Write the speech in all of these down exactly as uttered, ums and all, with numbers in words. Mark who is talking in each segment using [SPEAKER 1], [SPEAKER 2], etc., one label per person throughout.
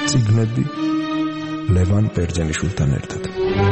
[SPEAKER 1] წიგნები ლევან ბერძენიშვილთან ერთად.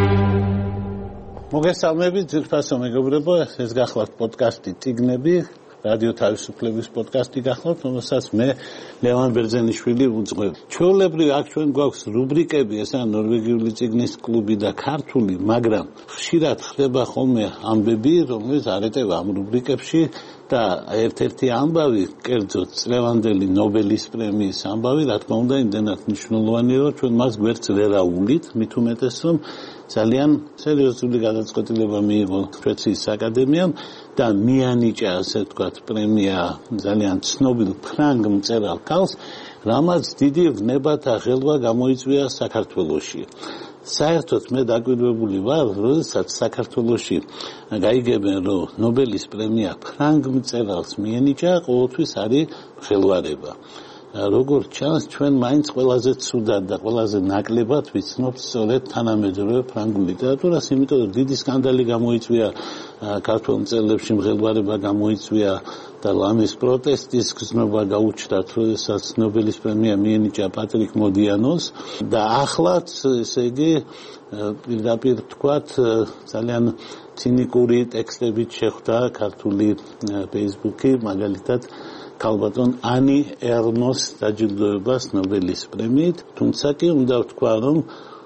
[SPEAKER 2] მოგესალმებით ძვირფასო მეგობრებო, ეს გახლავთ პოდკასტი წიგნები, რადიო თავისუფლების პოდკასტი გახლავთ, რომელსაც მე ლევან ბერძენიშვილი ვუძღვებ. ჩვეულებრივ აქ ჩვენ გვაქვს რუბრიკები, ესაა ნორვეგიული წიგნის კლუბი და ქართული, მაგრამ ხშირად ხდება ხოლმე ამბები, რომელიც არ ეტევა ამ რუბრიკებში და ერთ-ერთი ამბავი, კერძოდ წლევანდელი ნობელის პრემიის ამბავი, რა თქმა უნდა, იმდენად მნიშვნელოვანია, რომ ჩვენ მას გვერდს ვერ აუვლით, მით უმეტეს რომ ძალიან სერიოზული გადაწყვეტილება მიიღო შვეიცარიის აკადემიამ და მიანიჭა, ასე ვთქვათ, პრემია ძალიან ცნობილ ფრანგ მწერალ ქალს, რამაც დიდი ვნებათა ღელვა გამოიწვია საქართველოში. საერთოდ მე დაკვირვებული ვარ, როდესაც საქართველოში გაიგებენ, რომ ნობელის პრემია ფრანგ მწერალს მიენიჭა, ყოველთვის არის ხელვარება. როგორც ჩანს, ჩვენ მაინც ყველაზე ცუდად და ყველაზე ნაკლებად ვიცნობთ სწორედ თანამედროვე ფრანგულ ლიტერატურას, იმიტომ რომ დიდი სკანდალი გამოიწვია ქართულ მწერლებში, მღელვარება გამოიწვია და ლამის პროტესტის გზნობა გაუჩნდათ, როდესაც ნობელის პრემია მიენიჭა პატრიკ მოდიანოს და ახლაც, ესე იგი, პირდაპირ თქვათ, ძალიან ცინიკური ტექსტებით შეხვდა ქართული ფეისბუქი, მაგალითად ქალბატონ ანი ერნოს დაჯილდოებას ნობელის პრემიით, თუმცა კი უნდა ვთქვა, რომ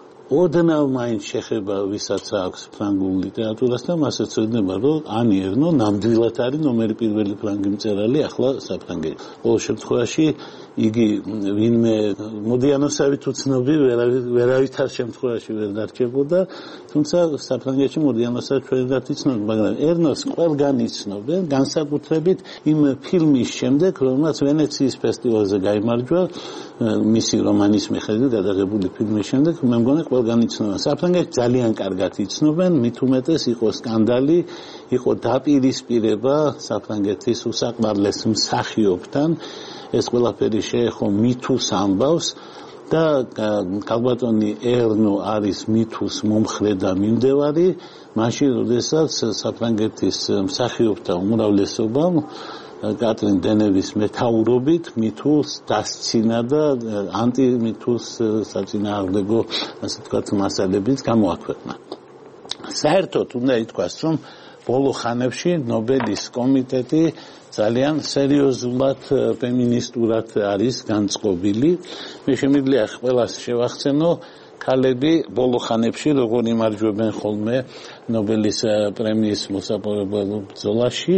[SPEAKER 2] ოდნავ მაინც შეხება ვისაც აქვს ფრანგულ ლიტერატურასთან, მას ეცოდინება, რომ ანი ერნო ნამდვილად არის ნომერი პირველი ფრანგი მწერალი ახლა საფრანგეთში. ყოველ შემთხვევაში იგი ვინმე მოდიანოსავით უცნობი ვერავითარ შემთხვევაში ვერ დარჩებოდა, თუმცა საფრანგეთში მოდიანოსა ჩვენად იცნობენ, მაგრამ ერნოს ყველგან იცნობენ, განსაკუთრებით იმ ფილმის შემდეგ, რომელმაც ვენეციის ფესტივალზე გაიმარჯვა, მისი რომანის მიხედვით გადაღებული ფილმის შემდეგ, მე მგონი ყველგან იცნობენ. საფრანგეთში ძალიან კარგად იცნობენ, მით უმეტეს იყო სკანდალი, იყო დაპირისპირება საფრანგეთის უსაყვარლეს მსახიობთან, ეს ყველაფერი შეეხო მითუს ამბავს და ქალბატონი ერნო არის მითუს მომხრე და მიმდევარი, მაშინ როდესაც საფრანგეთის მსახიობთა უმრავლესობამ კატრინ დენევის მეთაურობით მითუს დასცინა და ანტიმითუს საწინააღმდეგო, ასე ვთქვათ, მასალებიც გამოაქვეყნა. საერთოდ უნდა ითქვას, რომ ბოლო ხანებში ნობელის კომიტეტი ძალიან სერიოზულად ფემინისტურად არის განწყობილი. მე შემიძლია ყველას შევახცენო, ქალები ბოლო ხანებში როგორ იმარჯვებენ ხოლმე ნობელის პრემიის მოსაპოვებელ ბრძოლაში,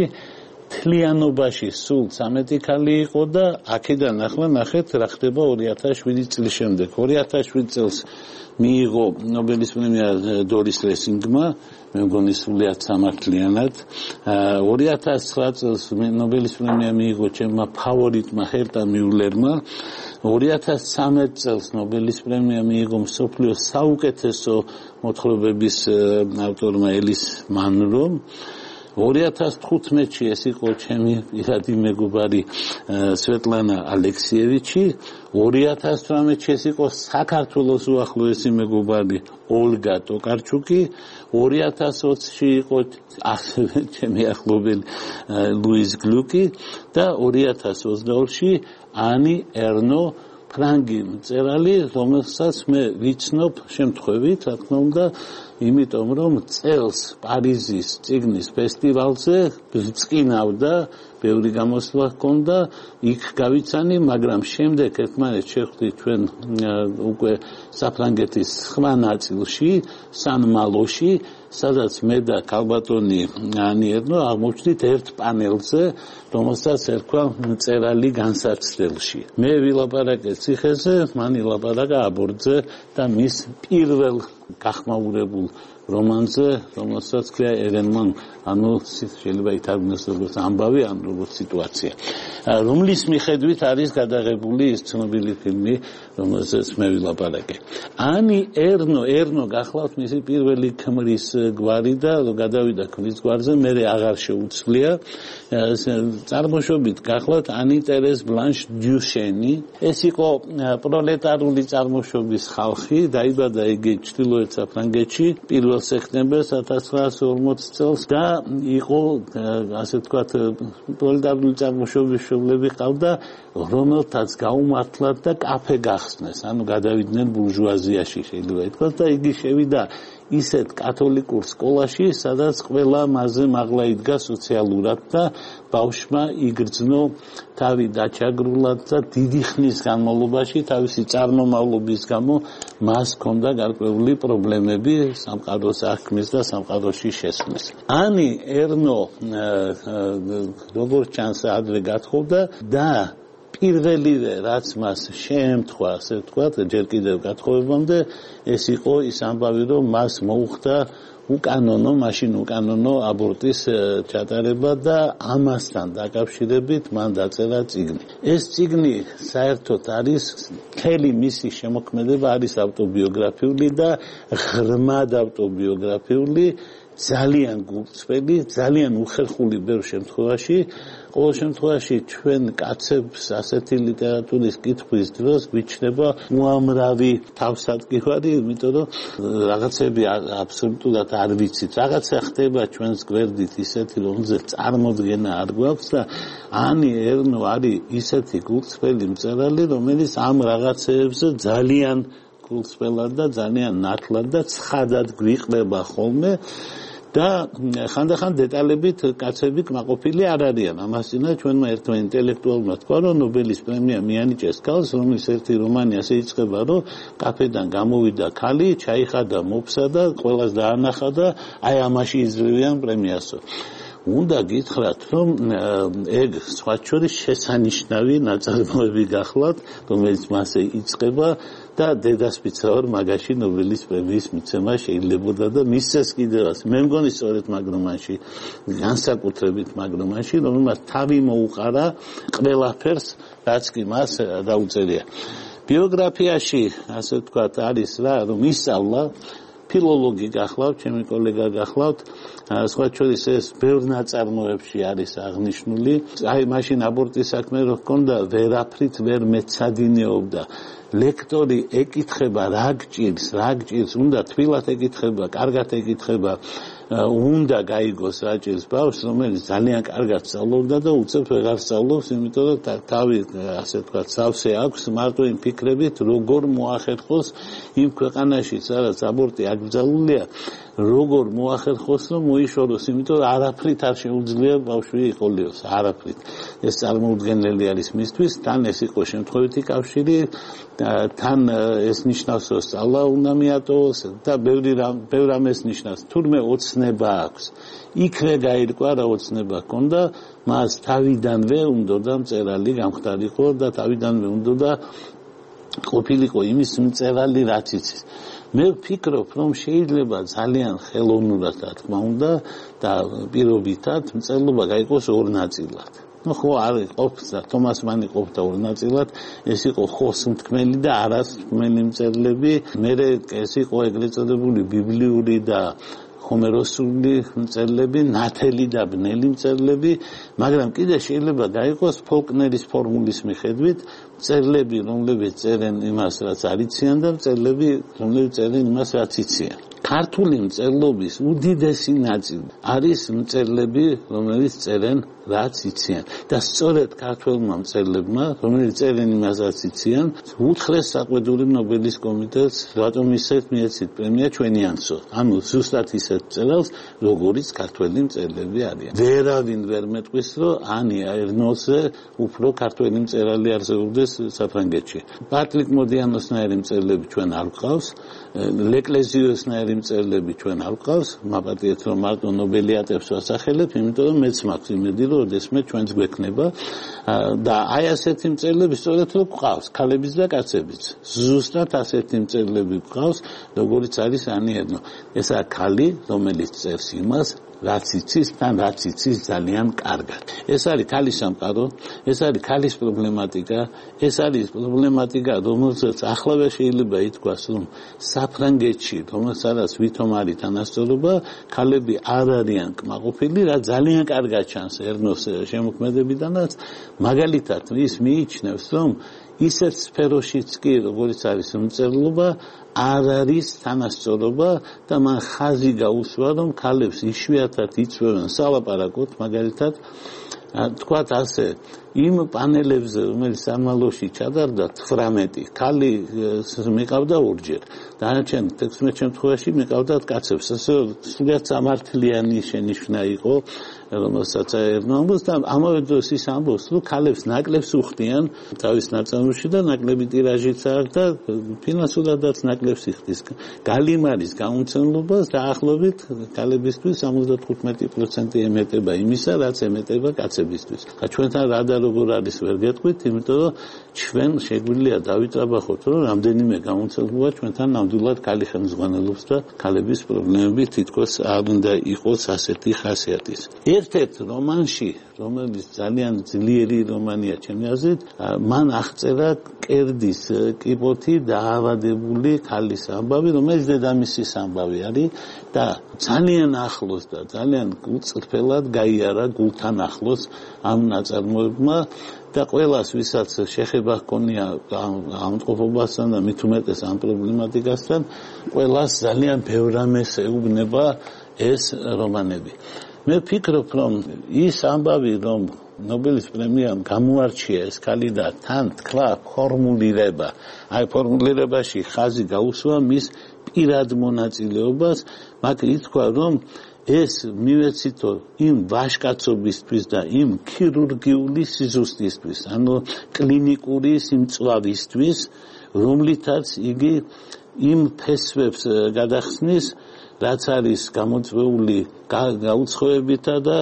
[SPEAKER 2] თლიანობაში სულ ცამეტი ქალი იყო და აქედან ახლა ნახეთ რა ხდება ორი ათას შვიდი წლის შემდეგ. ორი ათას შვიდი წელს მიიღო ნობელის პრემია დორის ლესინგმა, მე მგონი სრულიად სამართლიანად. ორი ათას ცხრა წელს ნობელის პრემია მიიღო ჩემმა ფავორიტმა ჰერტა მიულერმა. ორი ათას ცამეტ წელს ნობელის პრემია მიიღო მსოფლიოს საუკეთესო მოთხრობების ავტორმა ელის მანრომ. ორი ათას თხუთმეტში ეს იყო ჩემი პირადი მეგობარი სვეტლანა ალექსიევიჩი, ორი ათას თვრამეტში ეს იყო საქართველოს უახლოესი მეგობარი ოლგა ტოკარჩუკი, ორი ათას ოცში იყო ასევე ჩემი ახლობელი ლუიზ გლუკი და ორი ათას ოცდაორში ანი ერნო, ფრანგი მწერალი, რომელსაც მე ვიცნობ შემთხვევით, რა თქმა უნდა, იმიტომ რომ წელს პარიზის წიგნის ფესტივალზე ბრწყინავდა, ბევრი გამოსვლა ჰქონდა, იქ გავიცანი, მაგრამ შემდეგ ერთმანეთს შევხვდით ჩვენ უკვე საფრანგეთის სხვა ნაწილში, სან-მალოში, სადაც მე და ქალბატონი ანი ერნო აღმოჩნდით ერთ პანელზე, რომელსაც ერქვა მწერალი განსაცდელში. მე ვილაპარაკე ციხეზე, მან ილაპარაკა აბორტზე და მის პირველ გახმაურებულ რომანზე, რომელსაც ქვია ერენმან, ანუ შეიძლება ითარგმნოს როგორც ამბავი, ან როგორც სიტუაცია. რომლის მიხედვით არის გადაღებული ის ცნობილი ფილმი, რომელზეც მე ვილაპარაკე. ანი ერნო, ერნო გახლავთ მისი პირველი ქმრის გვარი და გადავიდა ქმრის გვარზე, მე აღარ შეუცვლია. წარმოშობით გახლავთ ანი ტერეზ ბლანშ დიუშენი. ეს იყო პროლეტარული წარმოშობის ხალხი, დაიბადა იგი ჩრდილო ჩრდილოეთ საფრანგეთში პირველ სექტემბერს ათას ცხრაასი ორმოცი წელს და იყო ასე ვთქვათ პროლეტარული წარმოშობის მშობლები ყავდა, რომელთაც გაუმართლათ და კაფე გახსნეს, ანუ გადავიდნენ ბურჟუაზიაში შეიძლება ითქვას და იგი შევიდა ისეთ კათოლიკურ სკოლაში, სადაც ყველა მასზე მაღლა იდგა სოციალურად და ბავშვმა იგრძნო თავი დაჩაგრულად და დიდი ხნის განმავლობაში თავისი წარმომავლობის გამო მას ჰქონდა გარკვეული პრობლემები სამყაროს აღქმის და სამყაროში შესვლის. ანი ერნო როგორც ჩანს ადრე გათხოვდა და პირველივე რაც მას შეემთხვა, ასე ვთქვათ, ჯერ კიდევ გათხოვებამდე, ეს იყო ის ამბავი, რომ მას მოუხდა უკანონო, მაშინ უკანონო აბორტის ჩატარება და ამასთან დაკავშირებით მან დაწერა წიგნი. ეს წიგნი საერთოდ არის მთელი მისი შემოქმედება არის ავტობიოგრაფიული და ღრმად ავტობიოგრაფიული, ძალიან გულწრფელი, ძალიან უხერხული ბევრ შემთხვევაში. ყოველ შემთხვევაში ჩვენ კაცებს ასეთი ლიტერატურის კითხვის დროს გვიჩნდება უამრავი თავსატკივარი, იმიტომ რომ რაღაცები აბსოლუტურად არ ვიცით. რაღაცა ხდება ჩვენს გვერდით ისეთი, რომელზეც წარმოდგენა არ გვაქვს და ანი ერნო არის ისეთი გულწრფელი მწერალი, რომელიც ამ რაღაცეებზე ძალიან გულწრფელად და ძალიან ნათლად და ცხადად გვიყრება ხოლმე. და ხანდახან დეტალებით კაცები კმაყოფილი არ არიან. ამას წინა ჩვენმა ერთმა ინტელექტუალმა თქვა, რომ ნობელის პრემია მიანიჭეს ქალს, რომლის ერთი რომანი ასე იწყება, რომ კაფედან გამოვიდა ქალი, ჩაიხადა მოფსა და ყველას დაანახა და აი ამაში იძლევიან პრემიასო. უნდა გითხრათ, რომ ეგ სხვა შორის შესანიშნავი ნაწარმოები გახლავთ, რომელიც მასე იწყება და დედასპიცაურ მაგაში ნობელის პრემიის მიცემა შეიძლებოდა და მისცეს კიდევაც. მე მგონი სწორედ მაგ რომანში, განსაკუთრებით მაგ რომანში, რომელმაც თავი მოუყარა ყველაფერს, რაც კი მას დაუწერია. ბიოგრაფიაში, ასე ვთქვათ, არის რა, რომ ისწავლა ფილოლოგი გახლავთ, ჩემი კოლეგა გახლავთ, სხვა შორის ეს ბევრ ნაწარმოებში არის აღნიშნული. აი მაშინ აბორტის საქმე რო ჰქონდა, ვერაფრით ვერ მეცადინეობდა. ლექტორი ეკითხება რა გჭირს, რა გჭირს, უნდა თბილად ეკითხება, კარგად ეკითხება, უნდა გაიგოს რა ჭირს ბავშვს, რომელიც ძალიან კარგად სწავლობდა და უცებ ვეღარ სწავლობს, იმიტომ რომ თავი ასე ვთქვათ, სავსე აქვს მარტო იმ ფიქრებით, როგორ მოახერხოს იმ ქვეყანაში, სადაც აბორტი აკრძალულია, როგორ მოახერხოს, რომ მოიშოროს, იმიტომ რომ არაფრით არ შეუძლია ბავშვი იყოლიოს, არაფრით. ეს წარმოუდგენელი არის მისთვის, თან ეს იყო შემთხვევითი კავშირი, თან ეს ნიშნავს, რომ სწავლა უნდა მიატოვოს და ბევრი რამ, ბევრ ამას ნიშნავს. თურმე ოცნება აქვს. იქრე გაირკვა რა ოცნება ჰქონდა, მას თავიდანვე უნდოდა მწერალი გამხდარიყო და თავიდანვე უნდოდა ყოფილიყო იმის მწერალი, რაც იცის. მე ვფიქრობ, რომ შეიძლება ძალიან ხელოვნურად, რა თქმა უნდა, და პირობითად მწერლობა გაიყოს ორ ნაწილად. ну ხო არის ყოფს და თომას მანი ყოფდა ორ ნაწილად, ეს იყო ხოსმთქმელი და არასმთქმელი მწერლები, მე ეს იყო ეგრეთ წოდებული ბიბლიური და ჰომეროსული მწერლები, ნათელი და ბნელი მწერლები, მაგრამ კიდე შეიძლება გაიყოს ფოლკნერის ფორმულის მიხედვით მწერლები, რომლებიც წერენ იმას, რაც არ იციან და მწერლები, რომლებიც წერენ იმას, რაც იციან. ქართული მწერლობის უდიდესი ნაწილი არის მწერლები, რომელიც წერენ რაც იციან და სწორედ ქართველმა მწერლებმა, რომელიც წერენ იმას, რაც იციან, უთხრეს საყვედური ნობელის კომიტეტს, რატომ ისეთ მიეცით პრემია ჩვენიანსო. ანუ ზუსტად ისეთ მწერალს, როგორიც ქართველი მწერლები არიან. ვერავინ ვერ მეტყვის, რომ ანი ერნოზე უფრო ქართველი მწერალი არსებობდეს საფრანგეთში. პატრიკ მოდიანოსნაირი მწერლები ჩვენ არ გვყავს, ლეკლეზიოსნაირი მწერლები ჩვენ არ გვყავს, მაპატიეთ რომ მარტო ნობელიატებს ვასახელებ, იმიტომ რომ მეც მაქვს იმედი, რომ ოდესმე ჩვენც გვექნება და აი ასეთი მწერლები სწორედ რომ გვყავს, ქალებიც და კაცებიც. ზუსტად ასეთი მწერლები გვყავს, როგორიც არის ანი ერნო. ესაა ქალი, რომელიც წერს იმას, რაც იცის და რაც იცის ძალიან კარგად. ეს არის ქალის სამყარო, ეს არის ქალის პრობლემატიკა, ეს არის პრობლემატიკა, რომელსაც ახლავე შეიძლება ითქვას, რომ საფრანგეთში, რომელსაც ვითომ არის თანასწორობა, ქალები არ არიან კმაყოფილი, რა ძალიან კარგად ჩანს ერნოს შემოქმედებიდანაც, მაგალითად ის მიიჩნევს, რომ ისეთ სფეროშიც კი, როგორც არის მწერლობა, არ არის თანასწორობა და მან ხაზი გაუსვა, რომ ქალებს იშვიათად იწვევენ სალაპარაკოდ, მაგალითად, თქვათ ასე, იმ პანელებზე, რომელიც სამალოში ჩადარდა თვრამეტი, ქალი მიყავდა ორჯერ. დანარჩენ თექვსმეტ შემთხვევაში მიყავდათ კაცებს. ასე სრულიად სამართლიანი შენიშვნა იყო, რომელსაც აერნამს და ამავე დროს ის ამბობს, რომ ქალებს ნაკლებს უხდიან თავის ნაწარმოებში და ნაკლები ტირაჟიც აქვს და ფინანსურადაც ნაკლებს იხდის. გალიმარის გამომცემლობას დაახლოებით ქალებისთვის სამოცდათხუთმეტი პროცენტი ემეტება იმისა, რაც ემეტება კაცებისთვის. ხა ჩვენთან რა და როგორ არის ვერ გეტყვით, იმიტომ რომ ჩვენ შეგვიძლია დავიტრაბახოთ, რომ რამდენიმე გამომცემლობა ჩვენთან ნამდვილად ქალი ხელმძღვანელობს და ქალების პრობლემები თითქოს არ უნდა იყოს ასეთი ხასიათის. ერთ-ერთ რომანში, რომელიც ძალიან ძლიერი რომანია ჩემი აზრით, მან აღწერა კერდის კიბოთი დაავადებული ქალის ამბავი, რომელიც დედამისის ამბავი არის და ძალიან ახლოს და ძალიან უწყრფელად გაიარა გულთან ახლოს ამ ნაწარმოებმა და ყველას, ვისაც შეხება ჰქონია ამ მტყოფობასთან და მით უმეტეს ამ პრობლემატიკასთან, ყველას ძალიან ბევრ რამეს ეუბნება ეს რომანები. მე ვფიქრობ, რომ ის ამბავი, რომ ნობელის პრემიამ გამოარჩია ეს ქალი და თან თქვა ფორმულირება, აი ფორმულირებაში ხაზი გაუსვა მის პირად მონაწილეობას, მათ ითქვა, რომ ეს მივეცითო იმ ვაჟკაცობისთვის და იმ ქირურგიული სიზუსტისთვის, ანუ კლინიკური სიმწვავისთვის, რომლითაც იგი იმ ფესვებს გადახსნის, რაც არის გამოწვეული გაუცხოებითა და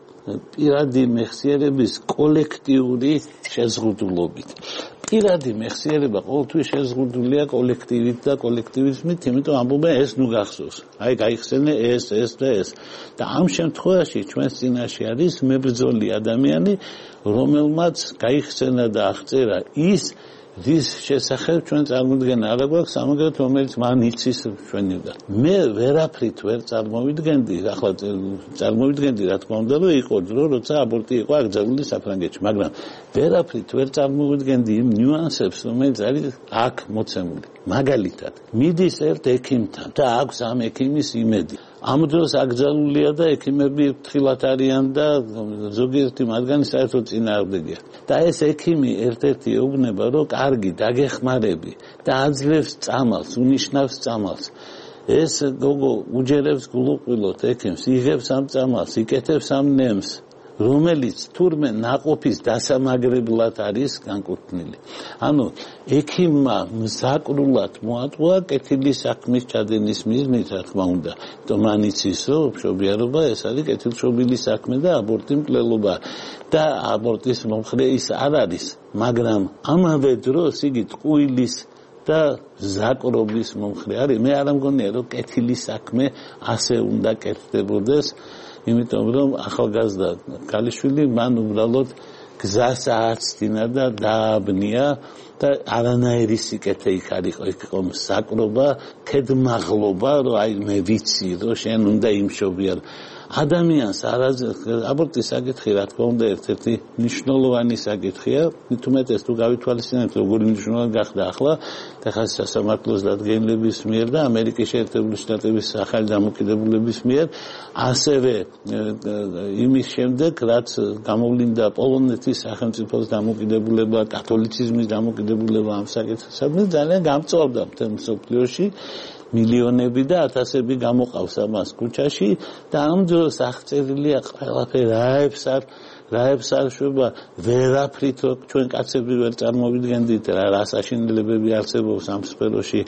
[SPEAKER 2] პირადი მეხსიერების კოლექტიური შეზღუდულობით. პირადი მეხსიერება ყოველთვის შეზღუდულია კოლექტივით და კოლექტივიზმით, იმიტომ ამბობენ ეს ნუ გახსოვს. აი გაიხსენე ეს, ეს და ეს. და ამ შემთხვევაში ჩვენს წინაშე არის მებრძოლი ადამიანი, რომელმაც გაიხსენა და აღწერა ის რის შესახებ ჩვენ წარმოდგენა არ გვაქვს, ამაგერად რომელიც მან იცის ჩვენიდან. მე ვერაფრით ვერ წარმოვიდგენდი, ახლა წარმოვიდგენდი რა თქმა უნდა, რომ იყო დრო, როცა აბორტი იყო აკრძალული საფრანგეთში, მაგრამ ვერაფრით ვერ წარმოვიდგენდი იმ ნიუანსებს, რომელიც არის აქ მოცემული. მაგალითად, მიდის ერთ ექიმთან და აქვს ამ ექიმის იმედი. ამ დროს აკრძალულია და ექიმები ფრთხილად არიან და ზოგიერთი მათგანი საერთოდ წინააღმდეგია. და ეს ექიმი ერთ-ერთი ეუბნება, რომ კარგი, დაგეხმარები და აძლევს წამალს, უნიშნავს წამალს. ეს გოგო უჯერებს გულუყვილოთ ექიმს, იღებს ამ წამალს, იკეთებს ამ ნემს, რომელიც თურმე ნაყოფის დასამაგრებლად არის განკუთვნილი. ანუ ექიმმა მზაკრულად მოატყუა კეთილი საქმის ჩადენის მიზნით, რა თქმა უნდა. მან იცის, რომ მშობიარობა ეს არის კეთილშობილი საქმე და აბორტი მკვლელობა და აბორტის მომხრე ის არ არის, მაგრამ ამავე დროს იგი ტყუილის და ზაკრობის მომხრე არის. მე არ მგონია, რომ კეთილი საქმე ასე უნდა კეთდებოდეს, იმიტომ რომ ახალგაზრდა ქალიშვილი მან უბრალოდ გზას ააცდინა და დააბნია და არანაირი სიკეთე იქ არ იყო, იქ იყო საკრობა, ქედმაღლობა, რომ აი მე ვიცი, რომ შენ უნდა იმშობიარ. ადამიანს აბორტის საკითხი, რა თქმა უნდა, ერთ-ერთი მნიშვნელოვანი საკითხია, მით უმეტეს თუ გავითვალისწინებთ, როგორი მნიშვნელოვანი გახდა ახლა ტეხასის სასამართლოს დადგენილების მიერ და ამერიკის შეერთებული შტატების ახალი დამოკიდებულების მიერ, ასევე იმის შემდეგ, რაც გამოვლინდა პოლონეთის სახელმწიფოს დამოკიდებულება, კათოლიციზმის დამოკიდებულება ამ საკითხისადმი, ძალიან გამწვავდა მთელ მსოფლიოში. მილიონები და ათასები გამოყავს ამას ქუჩაში და ამ დროს აღწერილია ყველაფერი, რაებს არ რაებს არ შვება, ვერაფრით ჩვენ კაცები ვერ წარმოვიდგენდით, რა საშინელებები არსებობს ამ სფეროში,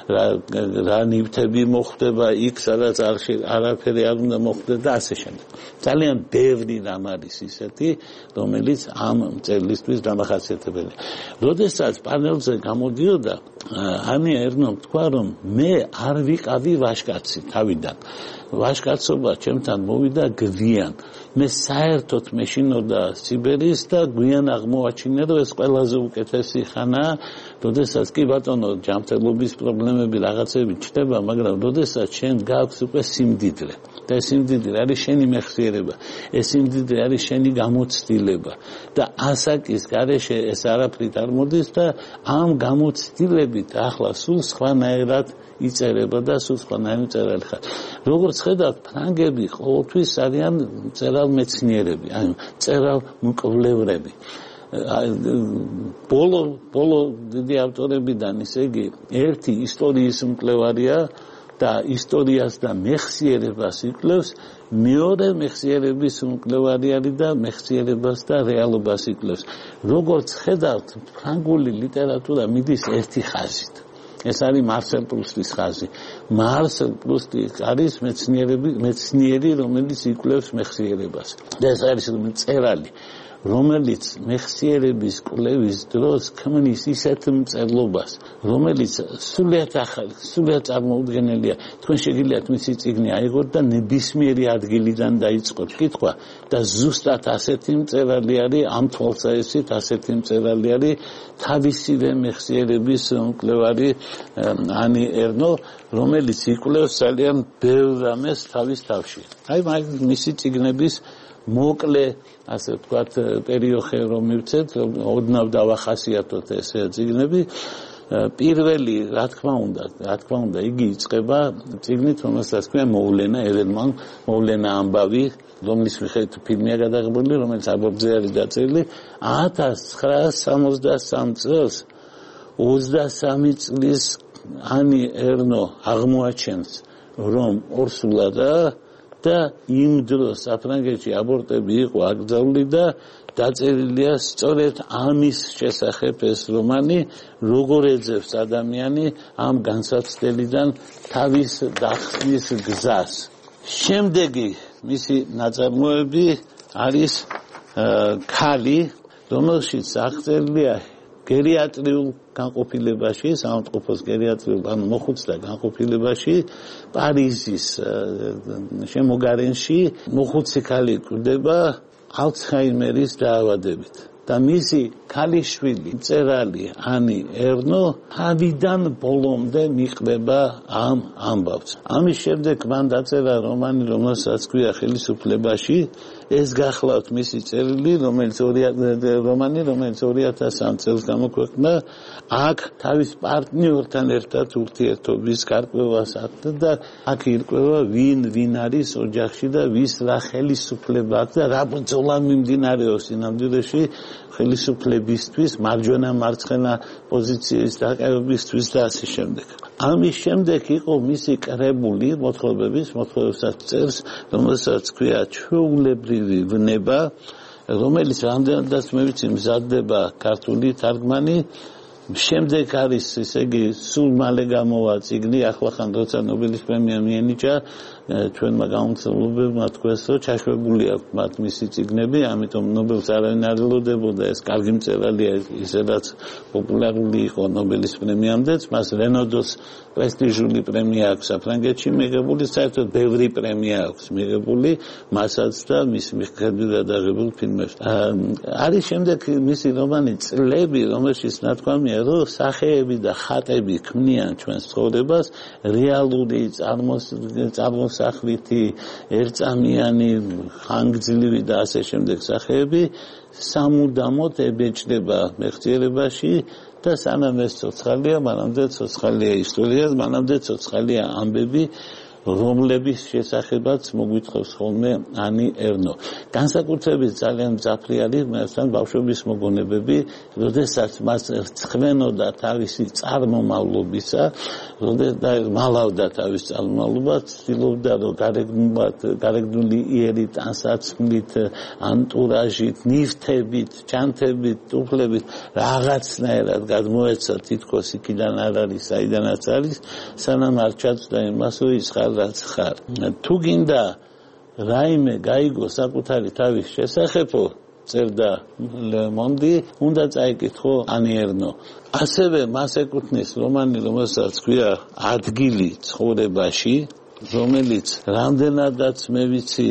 [SPEAKER 2] რა ნივთები მოხდება იქ, სადაც არაფერი არ უნდა მოხდეს და ასე შემდეგ. ძალიან ბევრი რამ არის ისეთი, რომელიც ამ მწერლისთვის დამახასიათებელია. როდესაც პანელზე გამოდიოდა, ანია ერნომ თქვა, რომ მე არ ვიყავი ვაჟკაცი თავიდან. ვაჟკაცობა ჩემთან მოვიდა გვიან. მე საერთოდ მეშინოდა სიბერის და გვიან აღმოაჩინე რომ ეს ყველაზე უკეთესი ხანაა, როდესაც კი ბატონო ჯანმრთელობის პრობლემები რაღაცები ჩნდება, მაგრამ როდესაც შენ გაქვს უკვე სიმდიდრე და ეს სიმდიდრე არის შენი მეხსიერება, ეს სიმდიდრე არის შენი გამოცდილება და ასაკის გარეშე ეს არაფრით არ მოდის და ამ გამოცდილებით ახლა სულ სხვანაირად იწერება და სულ სხვანაირად წერალი ხარ. როგორც ხედავთ, ფრანგები ყოველთვის არიან წერალ მეცნიერები, ანუ წერალ მკვლევრები. ბოლო ბოლო დიდი ავტორებიდან ისე იგი ერთი ისტორიის მკვლევარია და ისტორიას და მეხსიერებას იკვლევს, მეორე მეხსიერების მკვლევარი არის და მეხსიერებას და რეალობას იკვლევს. როგორც ხედავთ, ფრანგული ლიტერატურა მიდის ერთი ხაზით. ეს არის მარსელ პრუსტის ხაზი. მარსელ პრუსტი არის მეცნიერები, მეცნიერი, რომელიც იკვლევს მეხსიერებას. და ეს არის წერალი, რომელიც მეხსიერების კვლევის დროს ქმნის ისეთ მწერლობას, რომელიც სულიად ახალი, სულიად წარმოუდგენელია. თქვენ შეგიძლიათ მისი წიგნი აიღოთ და ნებისმიერი ადგილიდან დაიწყოთ კითხვა და ზუსტად ასეთი მწერალი არის, ამ თვალსაჩინით ასეთი მწერალი არის თავისივე მეხსიერების მკვლევარი ანი ერნო, რომელიც იკვლევს ძალიან ბევრ რამეს თავის თავში. აი მისი წიგნების მოკლე, ასე ვთქვათ, პერიოდი რომ მივცეთ, ოდნავ დავახასიათოთ ეს წიგნები. პირველი, რა თქმა უნდა, რა თქმა უნდა, იგი იწყება წიგნით, რომელსაც ქვია მოვლენა, ერენმან, მოვლენა ამბავი, რომლის მიხედვით ფილმია გადაღებული, რომელიც აბობზე არის დაწერილი, ათას ცხრაას სამოცდასამ წელს, ოცდასამი წლის ანი ერნო აღმოაჩენს, რომ ორსულადაა და იმ დროს საფრანგეთში აბორტები იყო აკრძალული და დაწერილია სწორედ ამის შესახებ ეს რომანი, როგორ ეძებს ადამიანი ამ განსაცდელიდან თავის დახსნის გზას. შემდეგი მისი ნაწარმოები არის ქალი, რომელშიც აღწერილია გერიატრიულ განყოფილებაში, საავადმყოფოს გერიატრიულ ან მოხუცთა განყოფილებაში, პარიზის შემოგარენში მოხუცი ქალი კვდება ალცჰაიმერის დაავადებით. და მისი ქალიშვილი, მწერალი ანი ერნო თავიდან ბოლომდე მიყვება ამ ამბავს. ამის შემდეგ მან დაწერა რომანი, რომელსაც ქვია ხელისუფლებაში. ეს გახლავთ მისი წერილი, რომელიც რომანი, რომელიც ორი ათას სამ წელს გამოქვეყნდა. აქ თავის პარტნიორთან ერთად ურთიერთობის გარკვევას ატყდა და აქ ირკვევა ვინ ვინ არის ოჯახში და ვის რა ხელისუფლება აქვს და რა ბრძოლა მიმდინარეობს ინამდვილეში ხელისუფლებისთვის, მარჯვენა მარცხენა პოზიციის დაკავებისთვის და ასე შემდეგ. ამის შემდეგ იყო მისი კრებული მოთხრობების, მოთხრობებსაც წერს, რომელსაც ქვია ჩვეულებრივი ვნება, რომელიც რამდენადაც მე ვიცი მზადდება ქართული თარგმანი. შემდეგ არის, ესე იგი, სულ მალე გამოვა წიგნი, ახლახან როცა ნობელის პრემია მიენიჭა, ჩვენმა გამომცემლებმა თქვეს, რომ ჩაშვებული აქვს მათ მისი წიგნები, ამიტომ ნობელს არავინ არ ელოდებოდა, ეს კარგი მწერალია, ისედაც პოპულარული იყო ნობელის პრემიამდეც, მას რენოდოს პრესტიჟული პრემია აქვს საფრანგეთში მიღებული, საერთოდ ბევრი პრემია აქვს მიღებული, მასაც და მის მიხედვით გადაღებულ ფილმებს. არის შემდეგ მისი რომანი წლები, რომელშიც ნათქვამია, რომ სახეები და ხატები ქმნიან ჩვენს ცხოვრებას, რეალური წარმოსახვითი, ერთწამიანი, ხანგრძლივი და ასე შემდეგ სახეები სამუდამოდ ებეჭდება მეხსიერებაში და სანამ ეს ცოცხალია, მანამდე ცოცხალია ისტორია, მანამდე ცოცხალია ამბები, რომლების შესახებაც მოგვითხრობს ხოლმე ანი ერნო. განსაკუთრებით ძალიან მძაფრი არის მასთან ბავშვობის მოგონებები, როდესაც მას რწმენოდა თავისი წარმომავლობისა, როდესაც მალავდა თავის წარმომავლობა, ცდილობდა რომ გარეგნული იერით, ანსაცმლით, ანტურაჟით, ნივთებით, ჩანთებით, ტუფლებით რაღაცნაირად გადმოეცა თითქოს იქიდან არ არის, საიდანაც არის, სანამ არ ჩაწვდა იმას, რომ ის ხარ რაც ხარ. თუ გინდა რაიმე გაიგო საკუთარი თავის შესახებო, წერდა ლემონდი, უნდა წაიკითხო ანი ერნო. ასევე მას ეკუთვნის რომანი, რომელსაც ქვია ადგილი ცხოვრებაში, რომელიც რამდენადაც მე ვიცი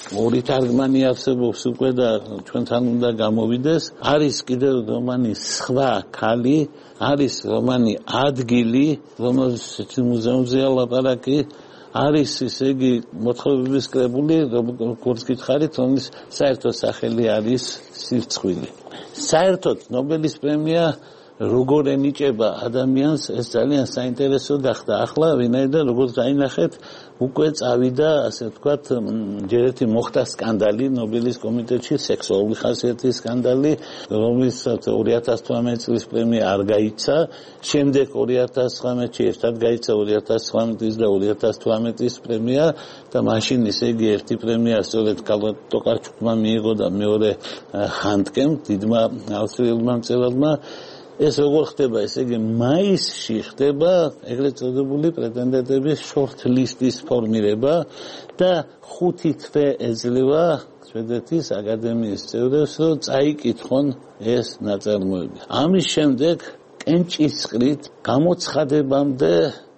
[SPEAKER 2] ორი თარგმანი არსებობს უკვე და ჩვენთან უნდა გამოვიდეს. არის კიდევ რომანი სხვა ქალი, არის რომანი ადგილი, რომელშიც მუზეუმზეა ლაპარაკი, არის ისე იგი მოთხრობების კრებული, როგორც გითხარით, რომლის საერთო სახელი არის სირცხვილი. საერთოდ ნობელის პრემია როგორ ენიჭება ადამიანს, ეს ძალიან საინტერესო გახდა. ახლა ვინაიდან როგორც დაინახეთ, უკვე წავიდა, ასე ვთქვათ, ჯერ ერთი მოხდა სკანდალი ნობელის კომიტეტში, სექსუალური ხასიათის სკანდალი, რომელსაც ორი ათას თვრამეტი წლის პრემია არ გაიცა, შემდეგ ორი ათას ცხრამეტში ერთად გაიცა ორი ათას ცხრამეტის და ორი ათას თვრამეტის პრემია და მაშინ ისე იგი ერთი პრემია სწორედ ტოკარჩუკმა მიიღო და მეორე ჰანდკემ, დიდმა ავსტრიელმა მწერალმა. ეს როგორ ხდება, ესე იგი მაისში ხდება ეგრეთ წოდებული პრეტენდენტების short list-ის ფორმირება და ხუთი თვე ეძლევა შვედეთის აკადემიის წევრებს, რომ წაიკითხონ ეს ნაწარმოები. ამის შემდეგ კენჭისყრით გამოცხადებამდე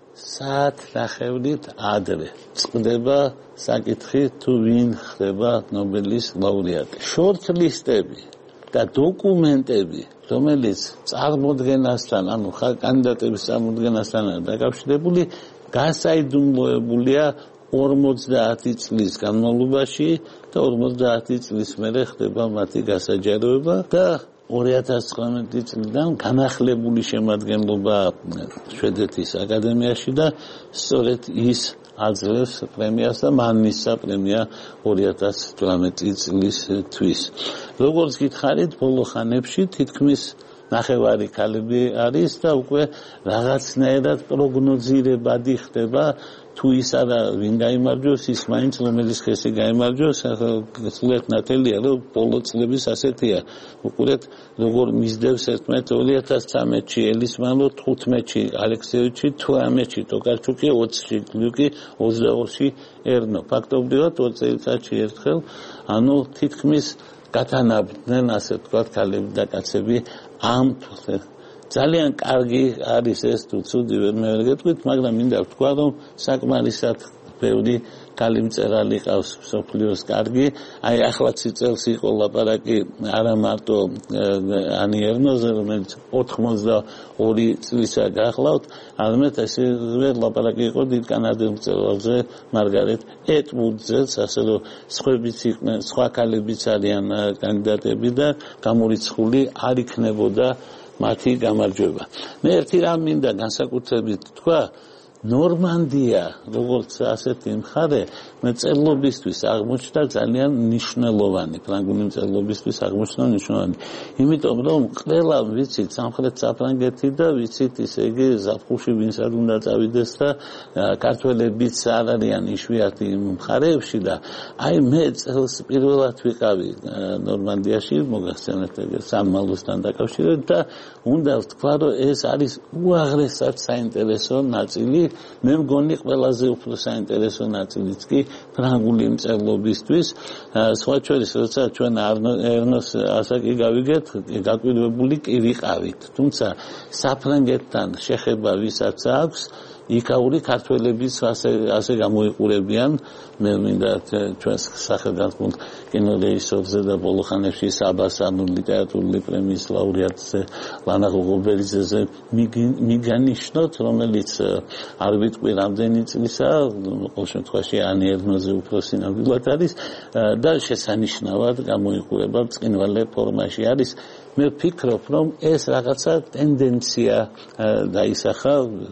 [SPEAKER 2] საათნახევრით ადრე წყდება საკითხი თუ ვინ ხდება ნობელის ლაურეატი. short list-ები და დოკუმენტები, რომელიც წარმოდგენასთან, ანუ კანდიდატების წარმოდგენასთან დაკავშირებული, გასაიდუმლოებულია ორმოცდაათი წლის განმავლობაში და ორმოცდაათი წლის მერე ხდება მათი გასაჯაროება და ორი ათას ცხრამეტი წლიდან განახლებული შემადგენლობა შვედეთის აკადემიაში და სწორედ ის აძლევს პრემიას და მან მისცა პრემია ორი ათას თვრამეტი წლისთვის. როგორც გითხარით, ბოლო ხანებში თითქმის ნახევარი ქალები არის და უკვე რაღაცნაირად პროგნოზირებადი ხდება თუ ის არა ვინ გაიმარჯვოს, ის მაინც რომელის ხესი გაიმარჯვოს, სულად ნათელია, რომ ბოლო წლების ასეთია. უყურეთ, როგორ მისდევს ერთმანეთს ორი ათას ცხრამეტში ელისმანო, თხუთმეტში ალექსეევიჩი, თვრამეტში ტოკარჩუკი, ოცში გლიუკი, ოცდაორში ერნო. ფაქტობრივად ორ წელიწადში ერთხელ, ანუ თითქმის გათანაბრდნენ, ასე ვთქვათ, ქალები და კაცები ამ ძალიან კარგი არის ეს თუ ცუდი ვერ მე ვერ გეტყვით, მაგრამ მინდა ვთქვა, რომ საკმარისად ბევრი ქალი მწერალი ყავს მსოფლიოს კარგი. აი ახლაც წელს იყო ლაპარაკი არა მარტო ანი ერნოზე, რომელიც ოთხმოცდაორი წლისა გახლავთ, არამედ ასევე ლაპარაკი იყო დიდ კანადელ მწერალზე, მარგარეტ ეტვუდზეც, ასე რომ სხვებიც იყვნენ, სხვა ქალებიც არიან კანდიდატები და გამორიცხული არ იქნებოდა მათი გამარჯვება. მე ერთი რამ მინდა განსაკუთრებით თქვა, ნორმანდია, როგორც ასეთი მხარე, მწერლობისთვის აღმოჩნდა ძალიან მნიშვნელოვანი, ფრანგული მწერლობისთვის აღმოჩნდა მნიშვნელოვანი. იმიტომ რომ ყველა ვიცით სამხრეთ საფრანგეთი და ვიცით ისე იგი ზაფხულში ვინსად უნდა წავიდეს და ქართველებიც არ არიან იშვიათი მხარეებში და აი მე წელს პირველად ვიყავი ნორმანდიაში, მოგახსენეთ სამმალოსთან დაკავშირებით და უნდა ვთქვა, რომ ეს არის უაღრესად საინტერესო ნაწილი. მე მგონი ყველაზე უფრო საინტერესო ნაწილიც კი ფრანგული მწერლობისთვის. სხვა შორის, როცა ჩვენ ერნოს ასაკი გავიგეთ, გაკვირვებული კი ვიყავით. თუმცა საფრანგეთთან შეხება ვისაც აქვს, იქაური ქართველებიც ასე ასე გამოიყურებიან. მე მინდა ჩვენს სახელგანთქმულ კინორეჟისორზე და ბოლო ხანებში საბასანო ლიტერატურული პრემიის ლაურეატზე ლანა ღობერიძეზე მიგანიშნოთ, რომელიც არ ვიტყვი რამდენი წლისაა, ყოველ შემთხვევაში ანი ერნოზე უფროსი ნამდვილად არის და შესანიშნავად გამოიყურება ბრწყინვალე ფორმაში არის. მე ვფიქრობ, რომ ეს რაღაცა ტენდენცია დაისახა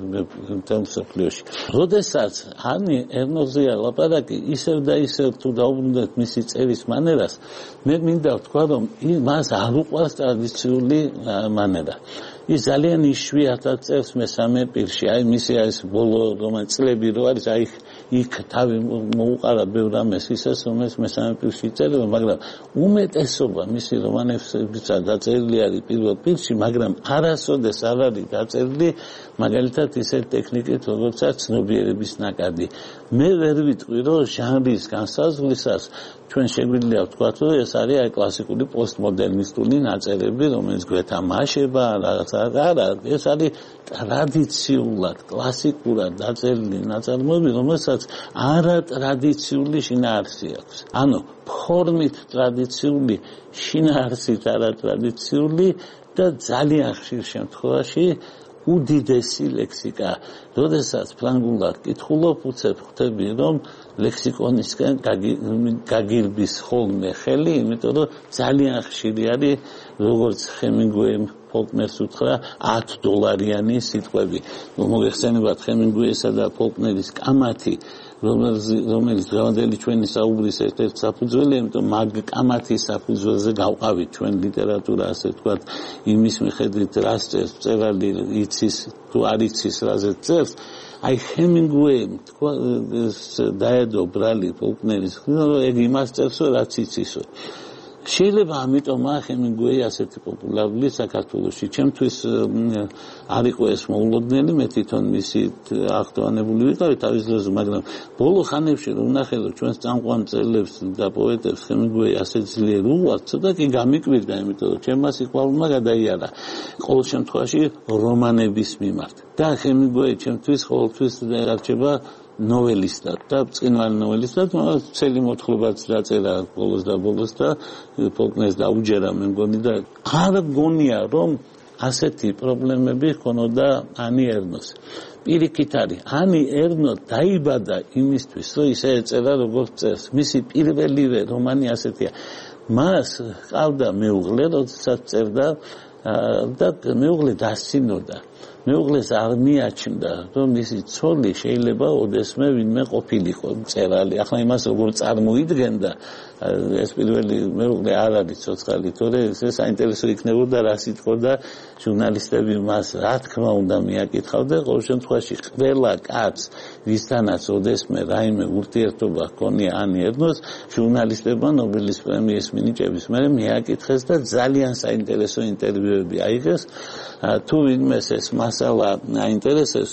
[SPEAKER 2] მთელ მსოფლიოში. როდესაც ანი ერნოზეა ლაპარაკი, ისევ და ისევ თუ დაუბრუნდეთ მისი წერის მანერას, მე მინდა ვთქვა, რომ მას არ უყვარს ტრადიციული მანერა. ის ძალიან იშვიათად წერს მესამე პირში. აი მისი არის ბოლო რომანი წლები რო არის, აი იქ თავი მოუყარა ბევრ ამას ისეს, რომელიც მესამე პირში წერება, მაგრამ უმეტესობა მისი რომანებისა დაწერილი არის პირველ პირში, მაგრამ არასოდეს არ არის დაწერილი მაგალითად ისეთ ტექნიკით, როგორცაა ცნობიერების ნაკადი. მე ვერ ვიტყვი, რომ ჟანრის განსაზღვრისას ჩვენ შეგვიძლია ვთქვათ, რომ ეს არის აი კლასიკური პოსტმოდერნისტული ნაწერები, რომელიც გვეთამაშება, რაღაცა არა, ეს არის ტრადიციულად, კლასიკურად დაწერილი ნაწარმოები, რომელსაც რომელსაც არატრადიციული შინაარსი აქვს. ანუ ფორმით ტრადიციული, შინაარსით არატრადიციული და ძალიან ხშირ შემთხვევაში უდიდესი ლექსიკა. როდესაც ფრანგულად კითხულობ, უცებ ხვდები, რომ ლექსიკონისგან გაგირბის ხოლმე ხელი, იმიტომ რომ ძალიან ხშირი არის, როგორც ჰემინგუეიმ ფოლკნერს უთხრა, ათ დოლარიანი სიტყვები. მოგეხსენებათ ჰემინგუეისა და ფოლკნერის კამათი, რომელიც დღევანდელი ჩვენი საუბრის ერთ-ერთი საფუძველია, იმიტომ მაგ კამათის საფუძველზე გავყავით ჩვენ ლიტერატურა, ასე ვთქვათ, იმის მიხედვით, რას წერს მწერალი, იცის თუ არ იცის, რაზე წერს. აი ჰემინგუეიმ თქვა დაედო ბრალი ფოლკნერის, ეგ იმას წერსო, რაც იცისო. შეიძლება ამიტომ ჰემინგუეი ასეთი პოპულარული საქართველოში. ჩემთვის არ იყო ეს მოულოდნელი, მე თვითონ მისი აღტოვანებული ვიყავი თავის დროზე, მაგრამ ბოლო ხანებში რომ ვნახე, რომ ჩვენს წამყვან მწერლებს და პოეტებს ჰემინგუეი ასე ძლიერ უყვართ, ცოტა კი გამიკვირდა, იმიტომ რომ ჩემმა სიყვარულმა გადაიარა ყოველ შემთხვევაში რომანების მიმართ. და ჰემინგუეი ჩემთვის ყოველთვის დარჩება ნოველისტად და ბრწყინვალე ნოველისტად, ცელი მოთხრობაც დაწერა ბოლოს და ბოლოს და ფოლკნერს დაუჯერა მე მგონი და არ გონია რომ ასეთი პრობლემები ჰქონოდა ანი ერნოს. პირიქით არის, ანი ერნო დაიბადა იმისთვის, რომ ისე ეწერა როგორც წერს. მისი პირველივე რომანი ასეთია. მას ყავდა მეუღლე, როდესაც წერდა და მეუღლე დასცინოდა. მეუღლეს არ მიაჩნდა, რომ მისი ცოლი შეიძლება ოდესმე ვინმე ყოფილიყო მწერალი. ახლა იმას როგორ წარმოიდგენდა, ეს პირველი მეუღლე არ არის ცოცხალი, თორე ეს საინტერესო იქნებოდა რა სიტყოდა ჟურნალისტები მას რა თქმა უნდა მიაკითხავდა. ყოველ შემთხვევაში ყველა კაცს, ვისთანაც ოდესმე რაიმე ურთიერთობა ჰქონია ანი ერნოს, ჟურნალისტებმა ნობელის პრემიის მინიჭების მერე მიაკითხეს და ძალიან საინტერესო ინტერვიუები აიღეს. თუ ვინმეს ეს მასალა აინტერესებს,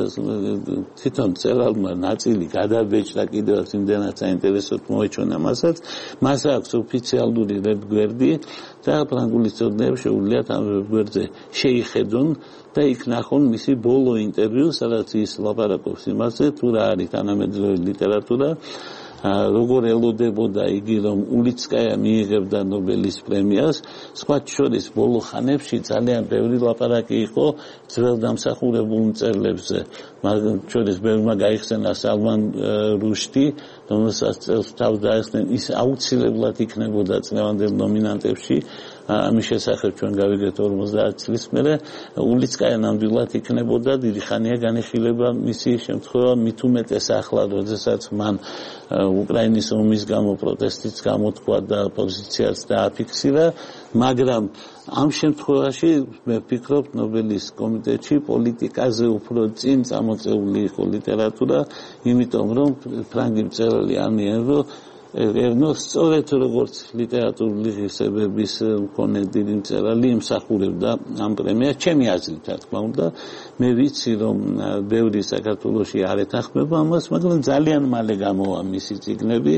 [SPEAKER 2] თვითონ მწერალმა ნაწილი გადაბეჭდა კიდევაც იმდენად საინტერესოდ მოეჩვენა მასაც, მას აქვს ოფიციალური ვებგვერდი და ფრანგული ცოდნეებს შეუძლიათ ამ ვებგვერდზე შეიხედონ და იქ ნახონ მისი ბოლო ინტერვიუ, სადაც ის ლაპარაკობს იმაზე, თუ რა არის თანამედროვე ლიტერატურა, როგორ ელოდებოდა იგი, რომ ულიცკაია მიიღებდა ნობელის პრემიას. სხვა შორის ბოლო ხანებში ძალიან ბევრი ლაპარაკი იყო ძველ დამსახურებულ მწერლებზე. მაგრამ შორის ბევრმა გაიხსენა სალმან რუშდი, რომელსაც წელს თავს დაეხსნენ, ის აუცილებლად იქნებოდა წლევანდელ ნომინანტებში. ამის შესახებ ჩვენ გავიგეთ ორმოცდაათ წლის მერე. ულიცკაია ნამდვილად იქნებოდა, დიდი ხანია განიხილება მისი შემთხვევა, მით უმეტეს ახლა, როდესაც მან უკრაინის ომის გამო პროტესტიც გამოთქვა და პოზიციაც დააფიქსირა, მაგრამ ამ შემთხვევაში მე ვფიქრობ ნობელის კომიტეტში პოლიტიკაზე უფრო წინ წამოწეული იყო ლიტერატურა, იმიტომ რომ ფრანგი მწერალი ანი ერნო ერნო სწორედ როგორც ლიტერატურული ღირსებების მქონე დიდი მწერალი იმსახურებდა ამ პრემიას. ჩემი აზრით, რა თქმა უნდა, მე ვიცი რომ ბევრი საქართველოში არ ეთანხმება ამას, მაგრამ ძალიან მალე გამოვა მისი წიგნები,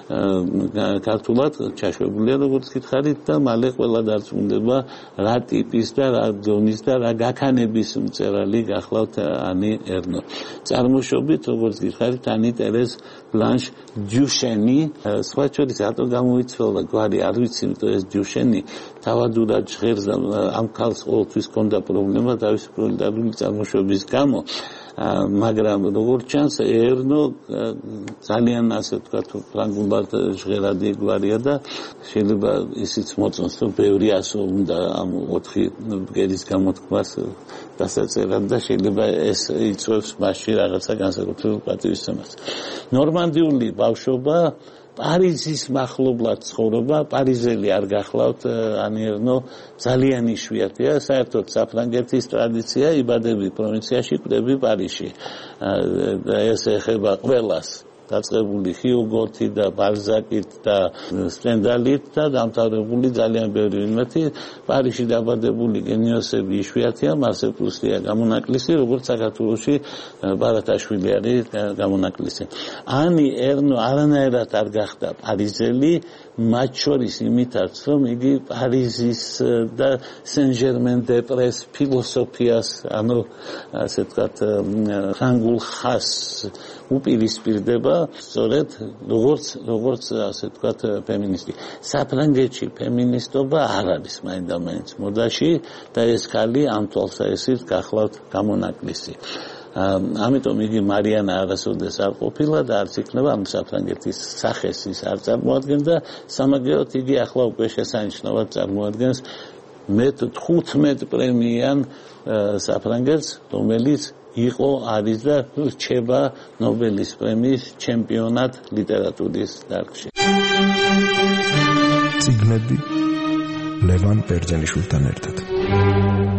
[SPEAKER 2] ქართულად ჩაშვებულია როგორც გითხარით და მალე ყველა დარწმუნდება რა ტიპის და რა დონის და რა გაქანების მწერალი გახლავთ ანი ერნო. წარმოშობით როგორც გითხარით ანი ტერეზ ბლანშ დიუშენი, სხვა შორის რატო გამოიცვალა გვარი არ ვიცი, იმიტომ ეს დიუშენი თავადურად ჟღერს და ამ ქალს ყოველთვის ჰქონდა პრობლემა თავისუფლად წარმოშობის გამო. მაგრამ როგორც ჩანს ერნო ძალიან ასე ვთქვათ ფრანგულად ჟღერადი გვარია და შეიძლება ისიც მოწონს რომ ბევრი ასო უნდა ამ ოთხი ბგერის გამოთქმას დასაწერად და შეიძლება ეს იწვევს მასში რაღაცა განსაკუთრებულ პატივისცემას. ნორმანდიული ბავშვობა, პარიზის მახლობლად ცხოვრობა, პარიზელი არ გახლავთ ანი ერნო ძალიან იშვიათია, საერთოდ საფრანგეთის ტრადიცია, იბადები პროვინციაში, კვდები პარიზში. ეს ეხება ყველას. დაწყებული ჰიუგოთი და ბალზაკით და სტენდალით და დამთავრებული ძალიან ბევრი ვინმეთი პარიზში დაბადებული გენიოსები იშვიათია, მარსელ პრუსტია გამონაკლისი, როგორც საქართველოში ბარათაშვილი არის გამონაკლისი. ანი ერნო არანაირად არ გახდა პარიზელი, მათ შორის იმითაც, რომ იგი პარიზის და სენ-ჟერმენ-დე-პრეს ფილოსოფიას, ანუ ასე ვთქვათ, ფრანგულ ხაზს უპირისპირდება, სწორედ როგორც როგორც ასე ვთქვათ, ფემინისტი. საფრანგეთში ფემინისტობა არ არის მაინდა-მაინც მოდაში და ეს ქალი ამ თვალსაზრისით გახლავთ გამონაკლისი. ამიტომ იგი მარიანა არასოდეს არ ყოფილა და არც იქნება ამ საფრანგეთის სახეს ის არ წარმოადგენდა, სამაგეროდ იგი ახლა უკვე შესანიშნავად წარმოადგენს მეთხუთმეტ პრემიიან საფრანგეთს, რომელიც იყო არის და რჩება ნობელის პრემიის ჩემპიონად ლიტერატურის დარგში.
[SPEAKER 1] წიგნები ლევან ბერძენიშვილთან ერთად.